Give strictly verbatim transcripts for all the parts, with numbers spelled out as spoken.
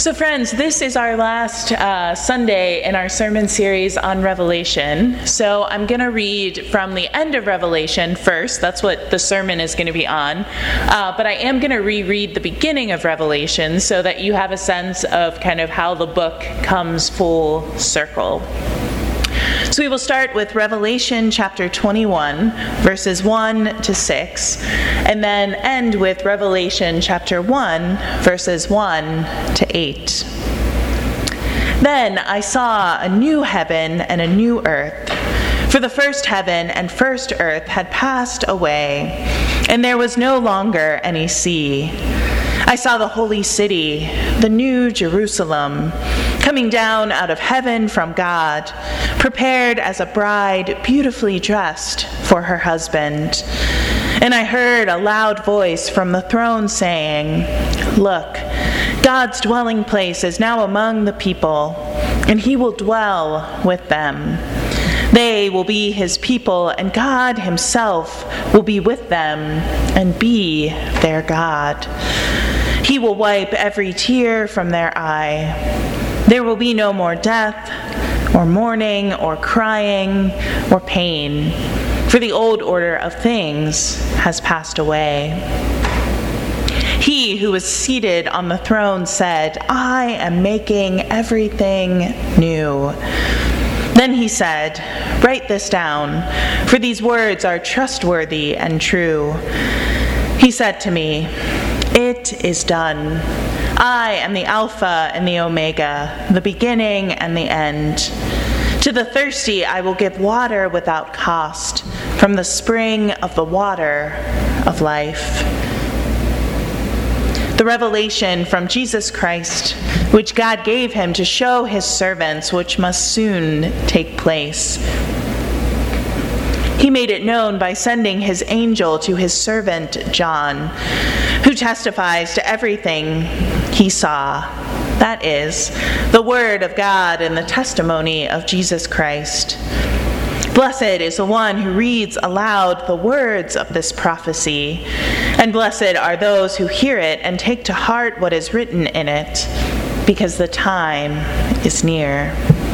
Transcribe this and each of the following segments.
So friends, this is our last uh, Sunday in our sermon series on Revelation. So I'm going to read from the end of Revelation first. That's what the sermon is going to be on. Uh, but I am going to reread the beginning of Revelation so that you have a sense of kind of how the book comes full circle. So we will start with Revelation chapter twenty-one, verses one to six, and then end with Revelation chapter one, verses one to eight. Then I saw a new heaven and a new earth, for the first heaven and first earth had passed away, and there was no longer any sea. I saw the holy city, the new Jerusalem, coming down out of heaven from God, prepared as a bride beautifully dressed for her husband. And I heard a loud voice from the throne saying, "Look, God's dwelling place is now among the people, and he will dwell with them. They will be his people, and God himself will be with them and be their God. He will wipe every tear from their eye. There will be no more death, or mourning, or crying, or pain, for the old order of things has passed away." He who was seated on the throne said, "I am making everything new." Then he said, "Write this down, for these words are trustworthy and true." He said to me, "It is done. I am the Alpha and the Omega, the beginning and the end. To the thirsty I will give water without cost from the spring of the water of life." The revelation from Jesus Christ, which God gave him to show his servants, which must soon take place. He made it known by sending his angel to his servant John, who testifies to everything he saw. That is, the word of God and the testimony of Jesus Christ. Blessed is the one who reads aloud the words of this prophecy, and blessed are those who hear it and take to heart what is written in it, because the time is near.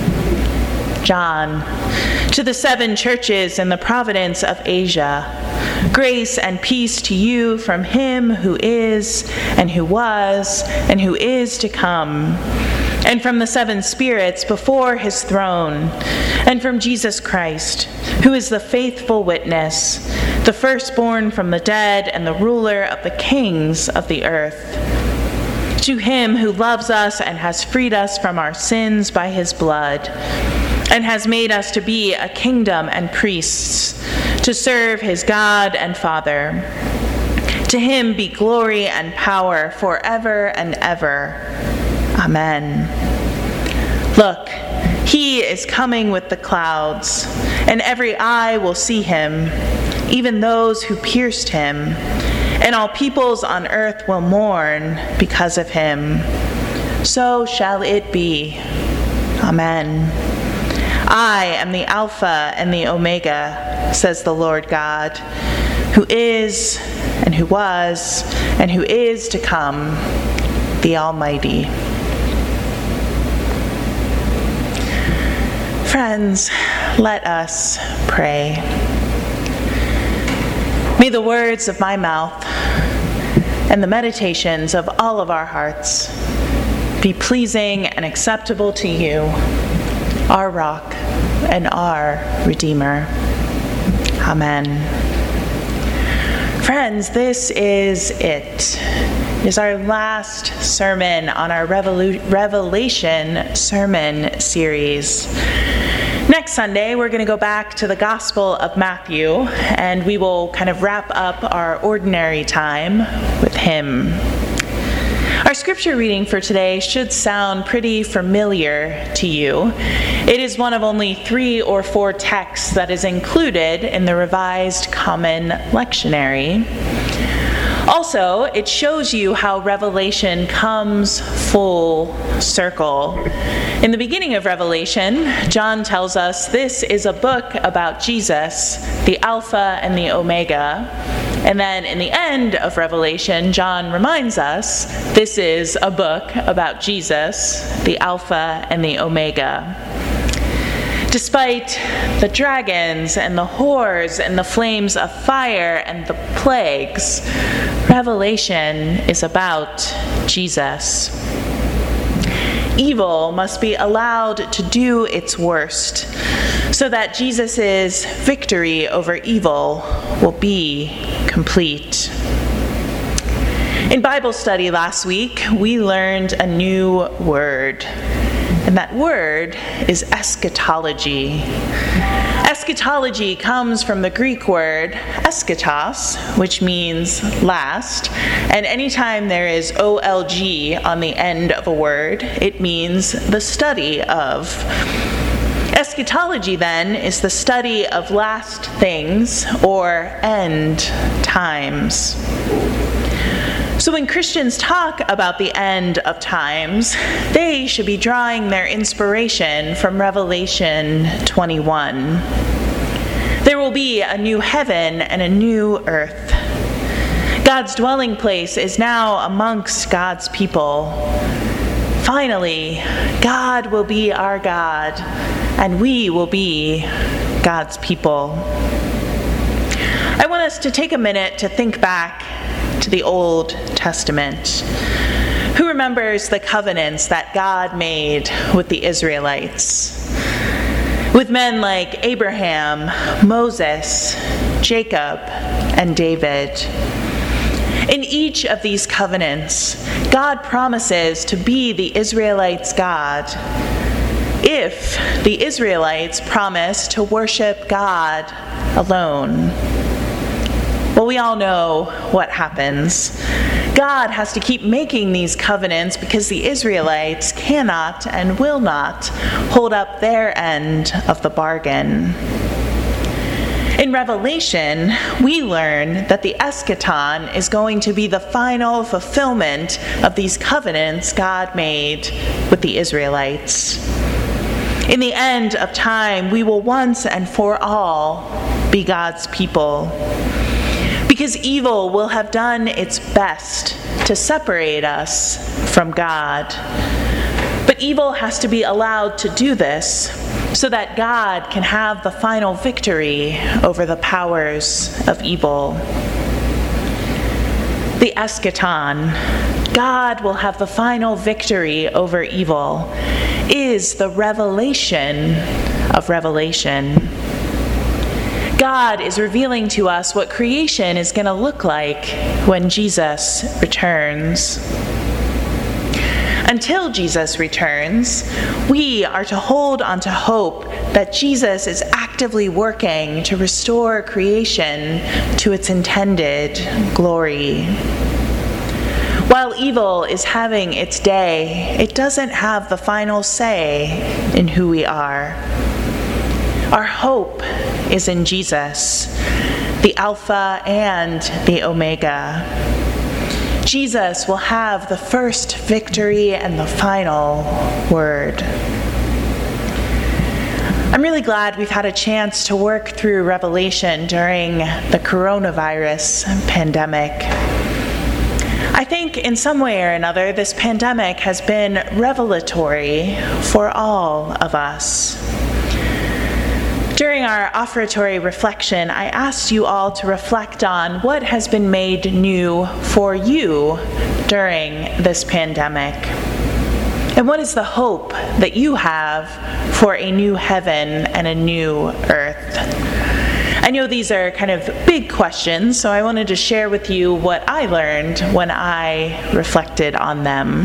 John, to the seven churches in the province of Asia, grace and peace to you from him who is, and who was, and who is to come, and from the seven spirits before his throne, and from Jesus Christ, who is the faithful witness, the firstborn from the dead, and the ruler of the kings of the earth. To him who loves us and has freed us from our sins by his blood, and has made us to be a kingdom and priests, to serve his God and Father. To him be glory and power forever and ever. Amen. Look, he is coming with the clouds, and every eye will see him, even those who pierced him, and all peoples on earth will mourn because of him. So shall it be. Amen. I am the Alpha and the Omega, says the Lord God, who is, and who was, and who is to come, the Almighty. Friends, let us pray. May the words of my mouth and the meditations of all of our hearts be pleasing and acceptable to you, our rock and our Redeemer. Amen. Friends, this is it. It is our last sermon on our Revelu- Revelation sermon series. Next Sunday, we're going to go back to the Gospel of Matthew, and we will kind of wrap up our ordinary time with him. Our scripture reading for today should sound pretty familiar to you. It is one of only three or four texts that is included in the Revised Common Lectionary. Also, it shows you how Revelation comes full circle. In the beginning of Revelation, John tells us this is a book about Jesus, the Alpha and the Omega, And then in the end of Revelation, John reminds us this is a book about Jesus, the Alpha and the Omega. Despite the dragons and the whores and the flames of fire and the plagues, Revelation is about Jesus. Evil must be allowed to do its worst so that Jesus' victory over evil will be complete. In Bible study last week, we learned a new word. And that word is eschatology. Eschatology comes from the Greek word eschatos, which means last. And anytime there is O L G on the end of a word, it means the study of. Eschatology, then, is the study of last things or end times. So when Christians talk about the end of times, they should be drawing their inspiration from Revelation twenty-one. There will be a new heaven and a new earth. God's dwelling place is now amongst God's people. Finally, God will be our God, and we will be God's people. I want us to take a minute to think back to the Old Testament. Who remembers the covenants that God made with the Israelites? With men like Abraham, Moses, Jacob, and David. In each of these covenants, God promises to be the Israelites' God if the Israelites promise to worship God alone. Well, we all know what happens. God has to keep making these covenants because the Israelites cannot and will not hold up their end of the bargain. In Revelation, we learn that the eschaton is going to be the final fulfillment of these covenants God made with the Israelites. In the end of time, we will once and for all be God's people. Because evil will have done its best to separate us from God. But evil has to be allowed to do this so that God can have the final victory over the powers of evil. The eschaton, God will have the final victory over evil, is the revelation of Revelation. God is revealing to us what creation is going to look like when Jesus returns. Until Jesus returns, we are to hold on to hope that Jesus is actively working to restore creation to its intended glory. While evil is having its day, it doesn't have the final say in who we are. Our hope is in Jesus, the Alpha and the Omega. Jesus will have the first victory and the final word. I'm really glad we've had a chance to work through Revelation during the coronavirus pandemic. I think in some way or another, this pandemic has been revelatory for all of us. During our offertory reflection, I asked you all to reflect on what has been made new for you during this pandemic. And what is the hope that you have for a new heaven and a new earth? I know these are kind of big questions, so I wanted to share with you what I learned when I reflected on them.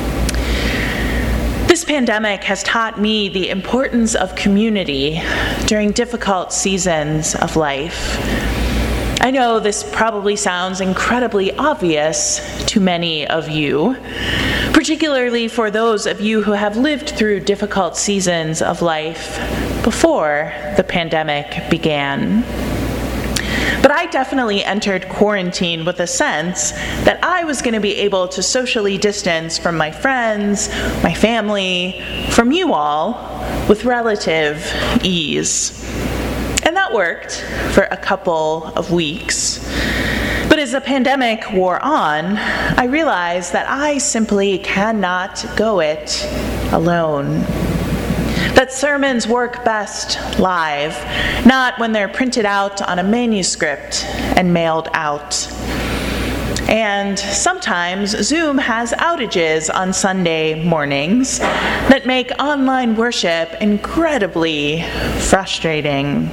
This pandemic has taught me the importance of community during difficult seasons of life. I know this probably sounds incredibly obvious to many of you, particularly for those of you who have lived through difficult seasons of life before the pandemic began. But I definitely entered quarantine with a sense that I was going to be able to socially distance from my friends, my family, from you all, with relative ease. And that worked for a couple of weeks. But as the pandemic wore on, I realized that I simply cannot go it alone. That sermons work best live, not when they're printed out on a manuscript and mailed out. And sometimes Zoom has outages on Sunday mornings that make online worship incredibly frustrating.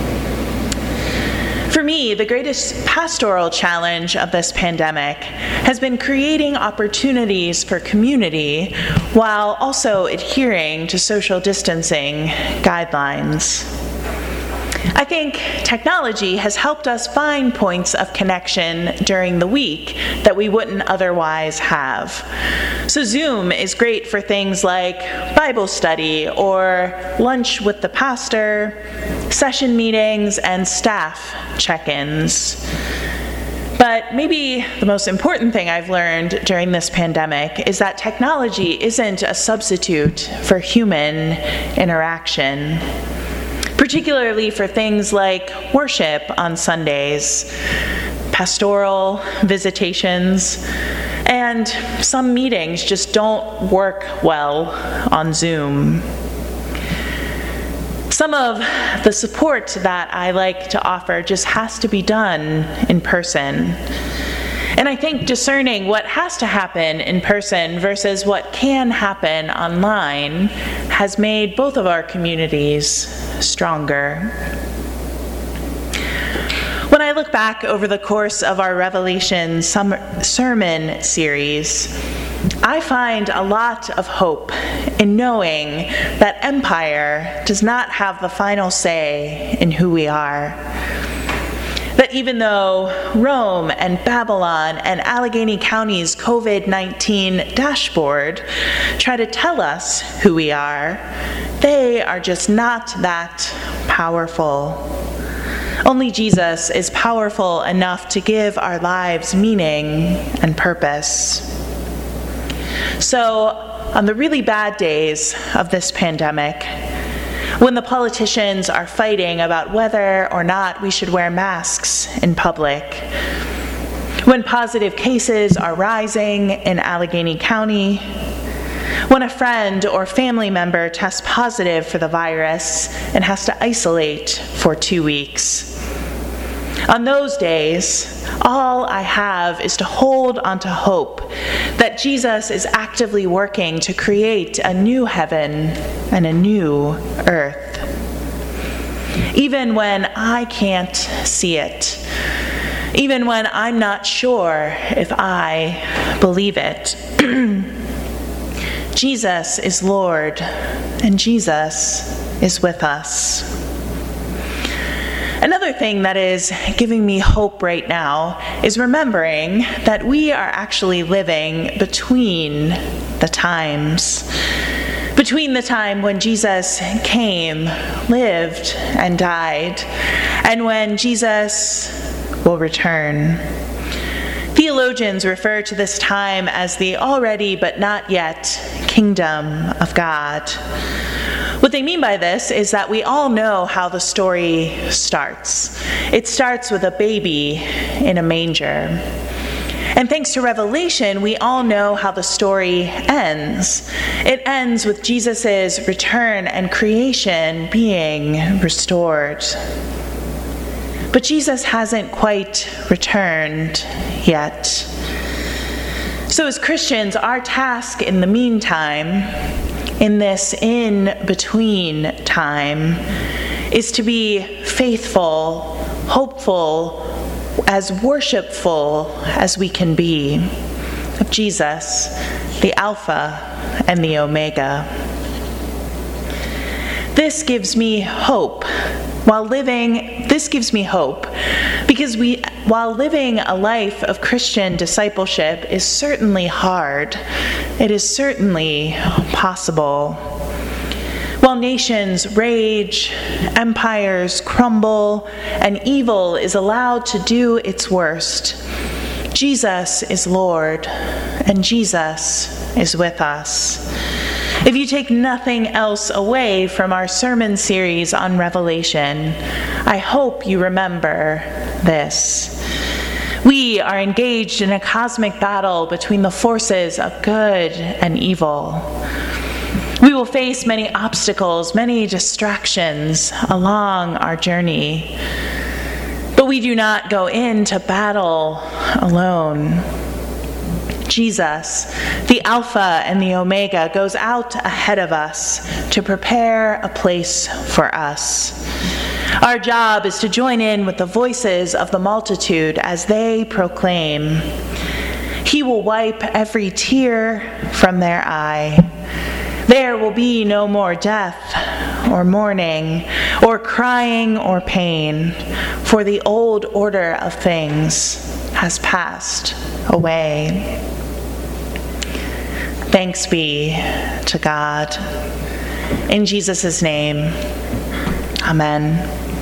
For me, the greatest pastoral challenge of this pandemic has been creating opportunities for community while also adhering to social distancing guidelines. I think technology has helped us find points of connection during the week that we wouldn't otherwise have. So Zoom is great for things like Bible study or lunch with the pastor, session meetings, and staff check-ins. But maybe the most important thing I've learned during this pandemic is that technology isn't a substitute for human interaction, particularly for things like worship on Sundays, pastoral visitations, and some meetings just don't work well on Zoom. Some of the support that I like to offer just has to be done in person. And I think discerning what has to happen in person versus what can happen online has made both of our communities stronger. When I look back over the course of our Revelation summer sermon series, I find a lot of hope in knowing that empire does not have the final say in who we are. That even though Rome and Babylon and Allegheny County's covid nineteen dashboard try to tell us who we are, they are just not that powerful. Only Jesus is powerful enough to give our lives meaning and purpose. So, on the really bad days of this pandemic, when the politicians are fighting about whether or not we should wear masks in public, when positive cases are rising in Allegheny County, when a friend or family member tests positive for the virus and has to isolate for two weeks. On those days, all I have is to hold onto hope that Jesus is actively working to create a new heaven and a new earth. Even when I can't see it, even when I'm not sure if I believe it, Jesus is Lord, and Jesus is with us. Another thing that is giving me hope right now is remembering that we are actually living between the times. Between the time when Jesus came, lived, and died, and when Jesus will return. Theologians refer to this time as the already but not yet kingdom of God. What they mean by this is that we all know how the story starts. It starts with a baby in a manger. And thanks to Revelation, we all know how the story ends. It ends with Jesus' return and creation being restored. But Jesus hasn't quite returned yet. So as Christians, our task in the meantime, in this in-between time, is to be faithful, hopeful, as worshipful as we can be of Jesus, the Alpha and the Omega. This gives me hope while living, this gives me hope because we, while living a life of Christian discipleship is certainly hard, it is certainly possible. While nations rage, empires crumble, and evil is allowed to do its worst, Jesus is Lord, and Jesus is with us. If you take nothing else away from our sermon series on Revelation, I hope you remember this. We are engaged in a cosmic battle between the forces of good and evil. We will face many obstacles, many distractions along our journey. But we do not go into battle alone. Jesus, the Alpha and the Omega, goes out ahead of us to prepare a place for us. Our job is to join in with the voices of the multitude as they proclaim, "He will wipe every tear from their eye. There will be no more death or mourning or crying or pain, for the old order of things has passed away." Thanks be to God. In Jesus' name, amen.